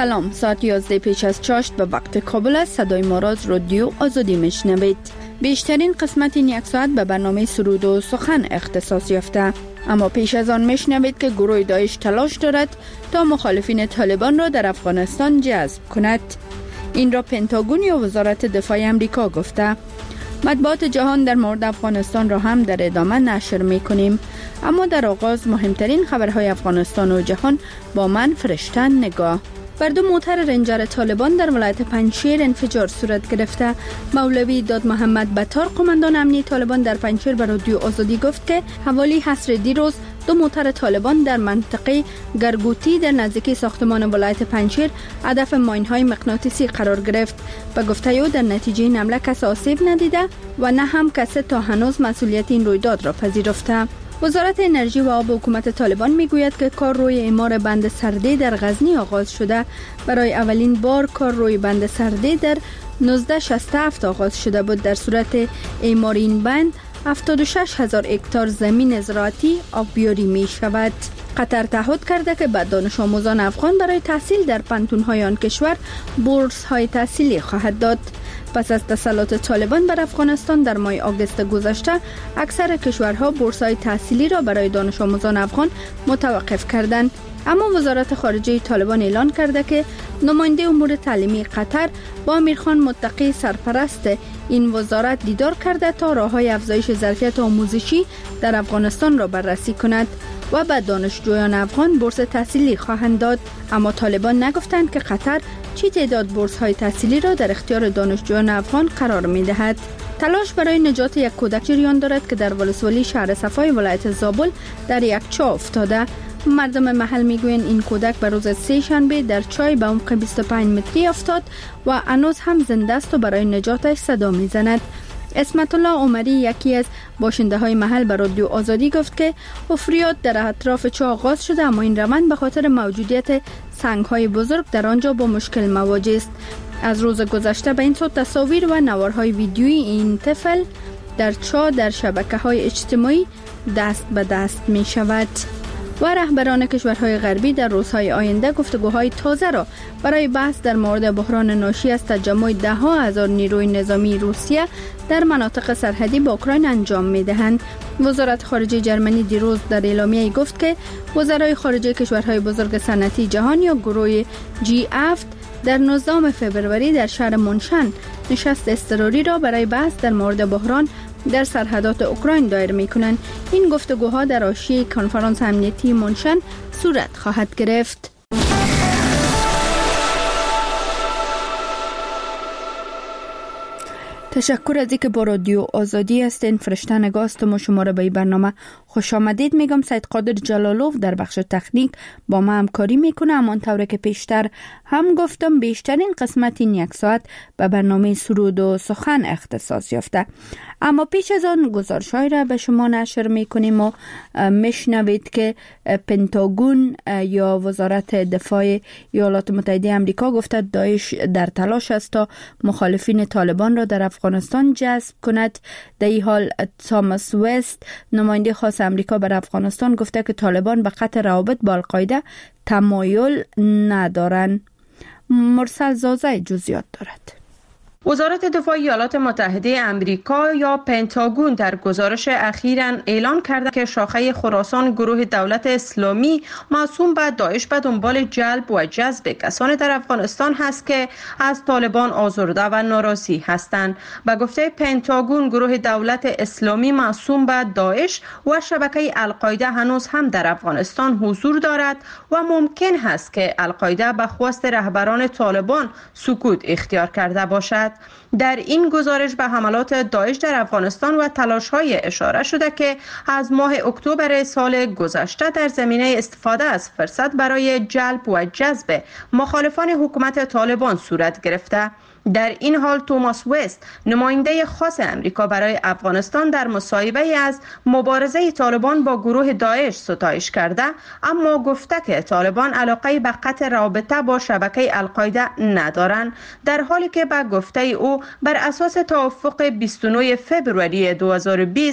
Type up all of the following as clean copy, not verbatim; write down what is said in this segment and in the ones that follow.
سلام، ساعت 11 پیش از چاشت به وقت کابل است. صدای ما را از رادیو آزادی میشنوید. بیشترین قسمت این یک ساعت به برنامه سرود و سخن اختصاص یافته. اما پیش از آن میشنوید که گروه داعش تلاش دارد تا مخالفین طالبان را در افغانستان جذب کند. این را پنتاگون یا وزارت دفاع امریکا گفته. مطبوعات جهان در مورد افغانستان را هم در ادامه نشر میکنیم. اما در آغاز مهمترین خبرهای افغانستان و جهان با من فرشته نگاه. بر دو موتر رنجر طالبان در ولایت پنجشیر انفجار صورت گرفته. مولوی داد محمد بطار قماندان امنیه طالبان در پنجشیر به رادیو آزادی گفت که حوالی عصر دیروز دو موتر طالبان در منطقه گرگوتی در نزدیکی ساختمان ولایت پنجشیر هدف ماین‌های مغناطیسی قرار گرفت. به گفته او در نتیجه این حمله کس آسیب ندیده و نه هم کسی تا هنوز مسئولیت این رویداد را پذیرفته. وزارت انرژی و آب حکومت طالبان میگوید که کار روی اعمار بند سرده در غزنی آغاز شده. برای اولین بار کار روی بند سرده در 1967 آغاز شده بود. در صورت اعمار این بند 76,000 هکتار زمین زراعتی آبیاری می شود. قطر تعهد کرده که به دانش آموزان افغان برای تحصیل در پانتون‌های آن کشور بورس های تحصیلی خواهد داد. پس از تسلط طالبان بر افغانستان در ماه آگوست گذشته، اکثر کشورها بورس‌های تحصیلی را برای دانش آموزان افغان متوقف کردند. اما وزارت خارجه طالبان اعلان کرده که نماینده امور تعلیمی قطر با امیرخان متقی سرپرست این وزارت دیدار کرده تا راه‌های افزایش ظرفیت آموزشی در افغانستان را بررسی کند و به دانشجویان افغان بورس تحصیلی خواهند داد. اما طالبان نگفتند که قطر چی تعداد بورس‌های تحصیلی را در اختیار دانشجویان افغان قرار می‌دهد. تلاش برای نجات یک کودک جریان دارد که در ولسوالی شهر صفای ولایت زابل در یک چاه افتاده. مردم محل میگویند این کودک به روز سه شنبه در چاه به عمق 25 متری افتاد و هنوز هم زنده است و برای نجاتش صدا میزند. اسمت الله عمری یکی از باشنده های محل به رادیو آزادی گفت که حفریات در اطراف چاه آغاز شده، اما این روند به خاطر موجودیت سنگ های بزرگ در آنجا با مشکل مواجه است. از روز گذشته به این صورت تصاویر و نوارهای ویدیویی این طفل در چاه در شبکه‌های اجتماعی دست به دست می شود. و رهبران کشورهای غربی در روزهای آینده گفتگوهای تازه را برای بحث در مورد بحران ناشی از تجمع 10,000 نیروی نظامی روسیه در مناطق سرحدی با اوکراین انجام می‌دهند. وزارت خارجه جرمنی دیروز در اعلامیه‌ای گفت که وزرای خارجه کشورهای بزرگ صنعتی جهان یا گروه G7 در 19 فوریه در شهر مونشن نشست اضطراری را برای بحث در مورد بحران در سرحدات اوکراین دایر می‌کنند. این گفتگوها در حاشیه کنفرانس امنیتی مونشن صورت خواهد گرفت. تشکر از اینکه با رادیو آزادی هستین. فرشته نگاه هستم و شما را به این برنامه خوش آمدید میگم. سید قادر جلالوف در بخش تکنیک با ما همکاری میکنه. همانطور که پیشتر هم گفتم بیشترین قسمت این یک ساعت به برنامه سرود و سخن اختصاص یافته. اما پیش از آن گزارش‌هایی را به شما نشر میکنیم و میشنوید که پنتاگون یا وزارت دفاع ایالات متحده آمریکا گفته داعش در تلاش است تا مخالفین طالبان را در افغانستان جذب کند. در این حال تاماس وست نماینده خاص آمریکا بر افغانستان گفته که طالبان به قطع روابط با القاعده تمایل ندارند. مرسل زازه جزئیات دارد. وزارت دفاع ایالات متحده آمریکا یا پنتاگون در گزارش اخیراً اعلان کرده که شاخه خراسان گروه دولت اسلامی موسوم به داعش به دنبال جلب و جذب کسانی در افغانستان هست که از طالبان آزرده و ناراضی هستند. به گفته پنتاگون گروه دولت اسلامی موسوم به داعش و شبکه القاعده هنوز هم در افغانستان حضور دارد و ممکن است که القاعده به خواست رهبران طالبان سکوت اختیار کرده باشد. در این گزارش به حملات داعش در افغانستان و تلاش‌های اشاره شده که از ماه اکتبر سال گذشته در زمینه استفاده از فرصت برای جلب و جذب مخالفان حکومت طالبان صورت گرفته. در این حال توماس وست نماینده خاص امریکا برای افغانستان در مصاحبه از مبارزه طالبان با گروه داعش ستایش کرده، اما گفته که طالبان علاقه به قطع رابطه با شبکه القاعده ندارند، در حالی که به گفته او بر اساس توافق 29 فوریه 2020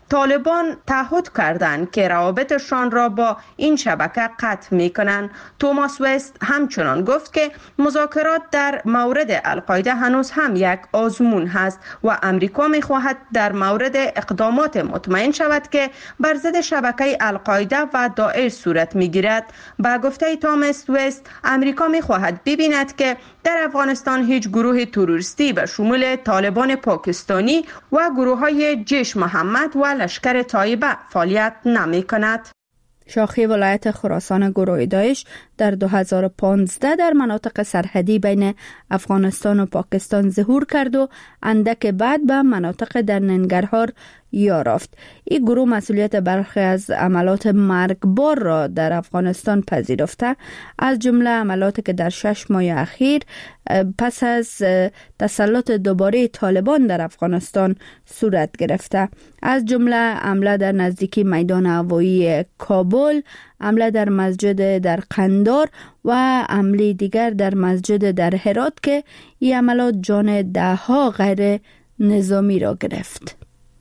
طالبان تعهد کردند که روابطشان را با این شبکه قطع می‌کنند. توماس وست همچنان گفت که مذاکرات در مورد القاعده هنوز هم یک آزمون هست و امریکا می‌خواهد در مورد اقدامات مطمئن شود که بر ضد شبکه القاعده و داعش صورت می‌گیرد. با گفته توماس وست، امریکا می‌خواهد ببیند که در افغانستان هیچ گروه تروریستی به شمول طالبان پاکستانی و گروه‌های جیش محمد و لشکر طایبه فعالیت نمی‌کند. شاخه ولایت خراسان گروه داعش در 2015 در مناطق سرحدی بین افغانستان و پاکستان ظهور کرد و اندک بعد به مناطق در ننگرهار یافت. این گروه مسئولیت برخی از عملات مرگبار را در افغانستان پذیرفته، از جمله عملاتی که در 6 ماه اخیر پس از تسلط دوباره طالبان در افغانستان صورت گرفته، از جمله حمله در نزدیکی میدان هوایی کابل، حمله در مسجد در قندار و حمله دیگر در مسجد در هرات که این عملات جان ده‌ها غیر نظامی را گرفت.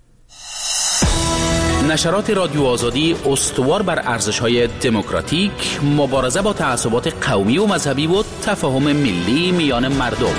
نشرات رادیو آزادی استوار بر ارزش‌های دموکراتیک، مبارزه با تعصبات قومی و مذهبی و تفاهم ملی میان مردم.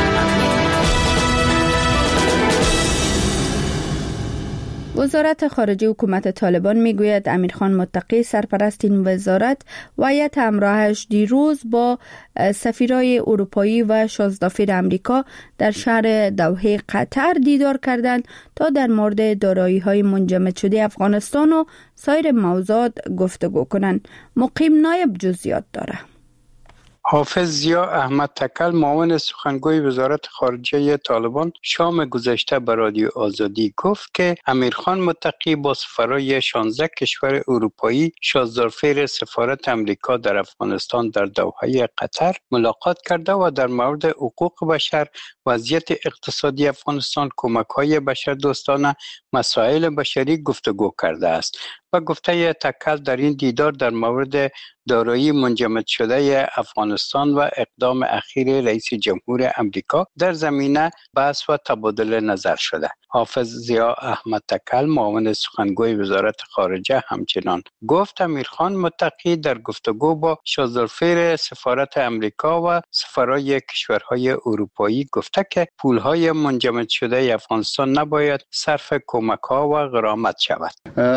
وزارت خارجه حکومت طالبان میگوید امیرخان متقی سرپرست این وزارت و هیئت همراهش دیروز با سفیرای اروپایی و شازدافیر امریکا در شهر دوحه قطر دیدار کردند تا در مورد دارایی‌های منجمد شده افغانستان و سایر موضوعات گفتگو کنند. مقیم نایب جزئیات داره. حافظ ضیا احمد تکل معاون سخنگوی وزارت خارجه طالبان شام گذشته به رادیو آزادی گفت که امیرخان متقی با سفرای 16 کشور اروپایی شازدارفیر سفارت امریکا در افغانستان در دوحه قطر ملاقات کرده و در مورد حقوق بشر، وضعیت اقتصادی افغانستان، کمک‌های بشردوستانه، مسائل بشری گفتگو کرده است. و گفته تکل در این دیدار در مورد دارایی منجمد شده افغانستان و اقدام اخیر رئیس جمهور امریکا در زمینه بحث و تبادل نظر شده. حافظ ضیا احمد تکل معاون سخنگوی وزارت خارجه همچنان گفت امیرخان متقی در گفتگو با شازدارفیر سفارت امریکا و سفرای کشورهای اروپایی گفته که پولهای منجمد شده افغانستان نباید صرف کمک‌ها و غرامت شود.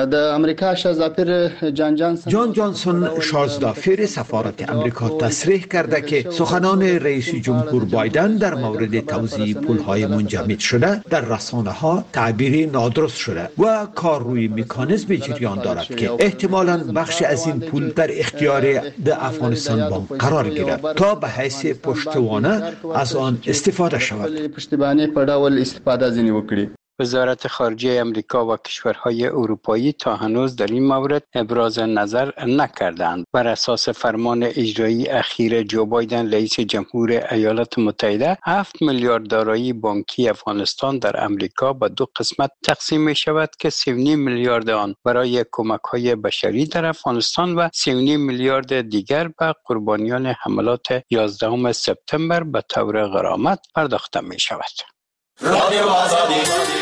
جان جانسون شازدافیر سفارت امریکا تصریح کرده که سخنان رئیس جمهور بایدن در مورد توزیع پولهای منجمد شده در رسانه‌ها تعبیری نادرست شده و کار روی مکانیزم جریان دارد که احتمالاً بخش از این پول در اختیار افغانستان بانک قرار گیرد تا به حیث پشتوانه از آن استفاده شود. وزارت خارجه امریکا و کشورهای اروپایی تا هنوز در این مورد ابراز نظر نکردند. بر اساس فرمان اجرایی اخیر جو بایدن رئیس جمهور ایالات متحده 7 میلیارد دارایی بانکی افغانستان در امریکا به 2 قسمت تقسیم می شود که 3.5 میلیارد آن برای کمک‌های بشری در افغانستان و 3.5 میلیارد دیگر به قربانیان حملات 11 سپتامبر به طور غرامت پرداخته می شود. رادیو آزادی.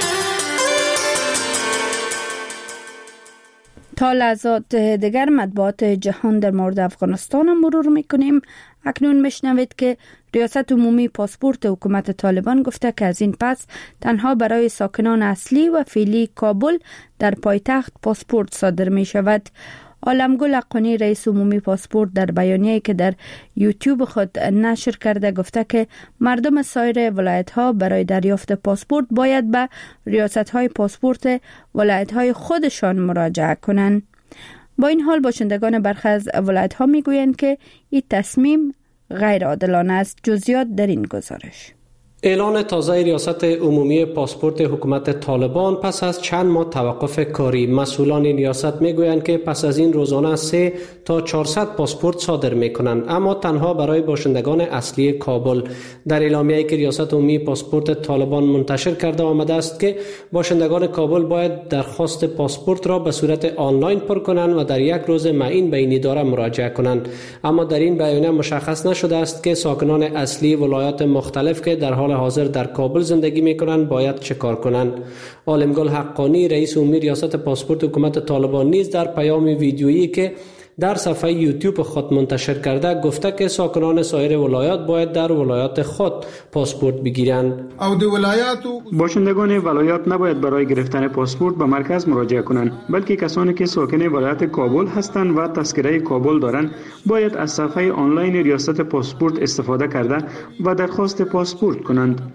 تا لحظات دیگر مطبوعات جهان در مورد افغانستان مرور میکنیم. اکنون میشنوید که ریاست عمومی پاسپورت حکومت طالبان گفته که از این پس تنها برای ساکنان اصلی و فعلی کابل در پایتخت پاسپورت صادر می شود. عالمگل حقانی رئیس عمومی پاسپورت در بیانیه‌ای که در یوتیوب خود نشر کرده گفته که مردم سایر ولایت‌ها برای دریافت پاسپورت باید به ریاست‌های پاسپورت ولایت‌های خودشان مراجعه کنند. با این حال باشندگان برخی از ولایت‌ها می‌گویند که این تصمیم غیر عادلانه است. جزئیات در این گزارش. اعلان تازه ریاست عمومی پاسپورت حکومت طالبان پس از چند ماه توقف کاری. مسئولان این ریاست میگویند که پس از این روزانه 300 تا 400 پاسپورت صادر میکنند، اما تنها برای باشندگان اصلی کابل. در اعلامیه‌ای که ریاست عمومی پاسپورت طالبان منتشر کرده آمده است که باشندگان کابل باید درخواست پاسپورت را به صورت آنلاین پر کنند و در یک روز معین به این اداره مراجعه کنند. اما در این بیانیه مشخص نشده است که ساکنان اصلی ولایات مختلف که در حال حال حاضر در کابل زندگی میکنند باید چه کار کنند. عالمگل حقانی رئیس عمومی ریاست پاسپورت حکومت طالبان نیز در پیام ویدیویی که در صفحه یوتیوب خود منتشر کرده گفته که ساکنان سایر ولایات باید در ولایات خود پاسپورت بگیرند. باشندگان ولایات نباید برای گرفتن پاسپورت به مرکز مراجعه کنند، بلکه کسانی که ساکن ولایت کابل هستند و تذکره کابل دارند باید از صفحه آنلاین ریاست پاسپورت استفاده کرده و درخواست پاسپورت کنند.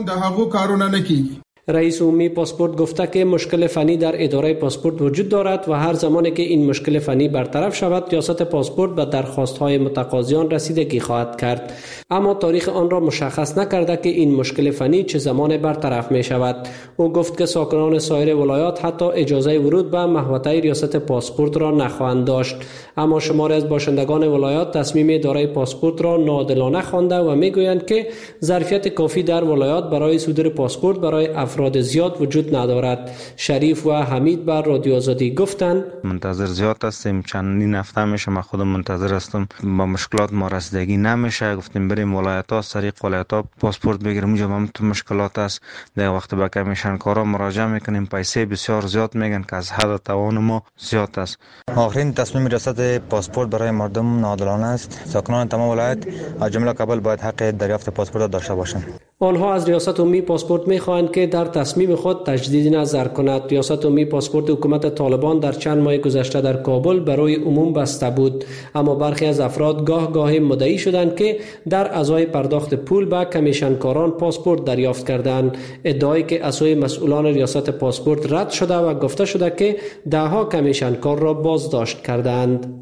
رئیس عمومی پاسپورت گفته که مشکل فنی در اداره پاسپورت وجود دارد و هر زمانی که این مشکل فنی برطرف شود ریاست پاسپورت به درخواست‌های متقاضیان رسیدگی خواهد کرد، اما تاریخ آن را مشخص نکرده که این مشکل فنی چه زمان برطرف می شود. او گفت که ساکنان سایر ولایات حتی اجازه ورود به محوطه ریاست پاسپورت را نخواهند داشت، اما شماری از باشندگان ولایات تصمیم اداره پاسپورت را ناعادلانه خوانده و میگویند که ظرفیت کافی در ولایات برای صدور پاسپورت برای افراد زیاد وجود ندارد. شریف و حمید بر رادیو آزادی گفتند منتظر زیاد هستیم، چندین هفته میشه من خودم منتظر هستم، با مشکلات ما رسیدگی نمیشه. گفتیم بریم ولایت ها سریع ولایت ها پاسپورت بگیریم، اونجا هم تو مشکلات است. در وقت به کمیشن کارا مراجعه میکنیم، پیسه بسیار زیاد میگن که از حد توان ما زیاد است. آخرین تصمیم ریاست پاسپورت برای مردم ناعادلانه است. ساکنان تمام ولایت از جمله کابل باید حق دریافت پاسپورت داشته باشند. آنها از ریاست عمومی پاسپورت می‌خواهند که در تصمیم خود تجدید نظر کند. ریاست عمومی پاسپورت حکومت طالبان در چند ماه گذشته در کابل برای عموم بسته بود، اما برخی از افراد گاه مدعی شدند که در ازای پرداخت پول به کمیشنکاران پاسپورت دریافت کردند، ادعایی که از سوی مسئولان ریاست پاسپورت رد شده و گفته شده که دهها کمیشنکار را بازداشت کردند.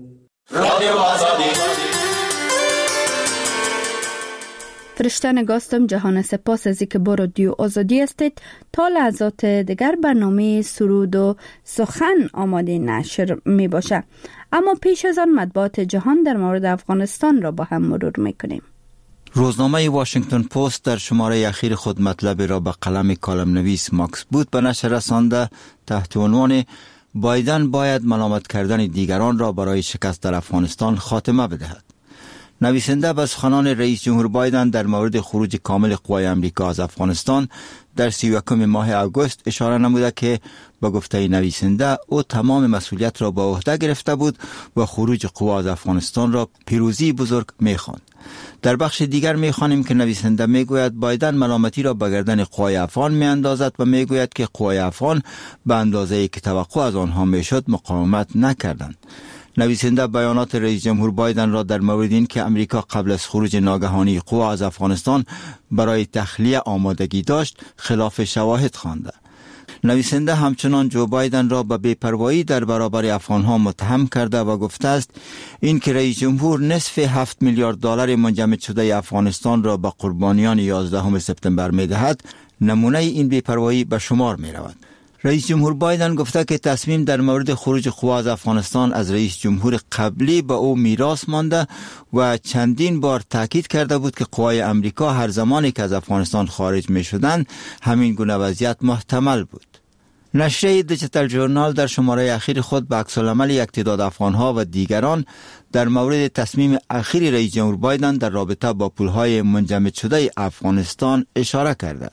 فرشته نگاستم جهان سپاس از اینکه با رادیو آزادی هستید. تا لحظات دیگر برنامه سرود و سخن آماده نشر می باشه، اما پیش از آن مطبوعات جهان در مورد افغانستان را با هم مرور می کنیم. روزنامه واشنگتن پست در شماره اخیر خود مطلب را به قلم کالم نویس ماکس بوت به نشر رسانده تحت عنوان بایدن باید ملامت کردن دیگران را برای شکست در افغانستان خاتمه بدهد. نویسنده به سخنان رئیس جمهور بایدن در مورد خروج کامل قوای امریکا از افغانستان در 31 ماه آگوست اشاره نموده که با گفته نویسنده او تمام مسئولیت را به عهده گرفته بود و خروج قوا از افغانستان را پیروزی بزرگ می‌خواند. در بخش دیگر می‌خوانیم که نویسنده میگوید بایدن ملامتی را به گردن قوای افغان میاندازد و میگوید که قوای افغان به اندازه‌ای که توقع از آنها میشد مقاومت نکردند. نویسنده بیانات رئیس جمهور بایدن را در مورد این که امریکا قبل از خروج ناگهانی قوا از افغانستان برای تخلیه آمادگی داشت خلاف شواهد خوانده. نویسنده همچنان جو بایدن را به بی‌پروایی در برابر افغانها متهم کرده و گفته است این که رئیس جمهور نصف 7 میلیارد دلار منجمد شده افغانستان را به قربانیان 11 سپتامبر می‌دهد نمونه این بی‌پروایی به شمار می‌رود. رئیس جمهور بایدن گفته که تصمیم در مورد خروج قوا از افغانستان از رئیس جمهور قبلی به او میراث مانده و چندین بار تاکید کرده بود که قوای امریکا هر زمانی که از افغانستان خارج می شدند همین گونه وضعیت محتمل بود. نشریه دیجیتال ژورنال در شماره اخیر خود به عکس‌العمل یک تعداد افغانها و دیگران در مورد تصمیم اخیر رئیس جمهور بایدن در رابطه با پولهای منجمد شده افغانستان اشاره کرده.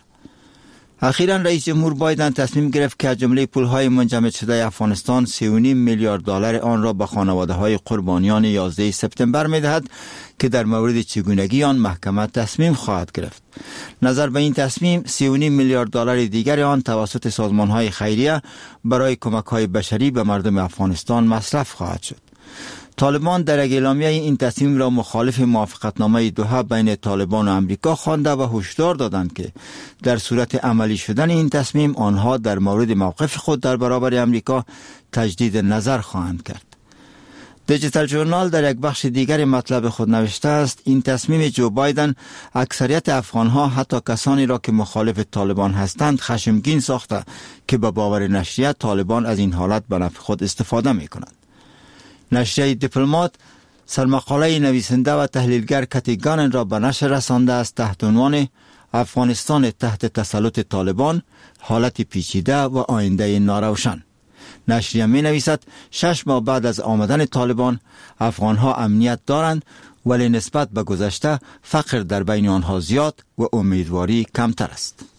اخیراً رئیس جمهور بایدن تصمیم گرفت که از جمله پولهای منجمد شده افغانستان 3.5 میلیارد دلار آن را به خانواده‌های قربانیان 11 سپتامبر می‌دهد که در مورد چگونگی آن محکمه تصمیم خواهد گرفت. نظر به این تصمیم 3.5 میلیارد دلار دیگر آن توسط سازمان‌های خیریه برای کمک‌های بشری به مردم افغانستان مصرف خواهد شد. طالبان در اعلامیه این تصمیم را مخالف موافقتنامه دوحه بین طالبان و امریکا خوانده و هشدار دادند که در صورت عملی شدن این تصمیم آنها در مورد موقف خود در برابر امریکا تجدید نظر خواهند کرد. دیجیتال ژورنال در یک بخش دیگر مطلب خود نوشته است این تصمیم جو بایدن اکثریت افغانها حتی کسانی را که مخالف طالبان هستند خشمگین ساخته که به باور نشریه طالبان از این حالت به نفع خود استفاده می‌کنند. نشریه دیپلمات سرمقاله نویسنده و تحلیلگر کتی گانن را به نشر رسانده است تحت عنوان افغانستان تحت تسلط طالبان، حالت پیچیده و آینده ناروشن. نشریه می نویسد 6 ماه بعد از آمدن طالبان افغانها امنیت دارند، ولی نسبت به گذشته فقر در بین آنها زیاد و امیدواری کمتر است.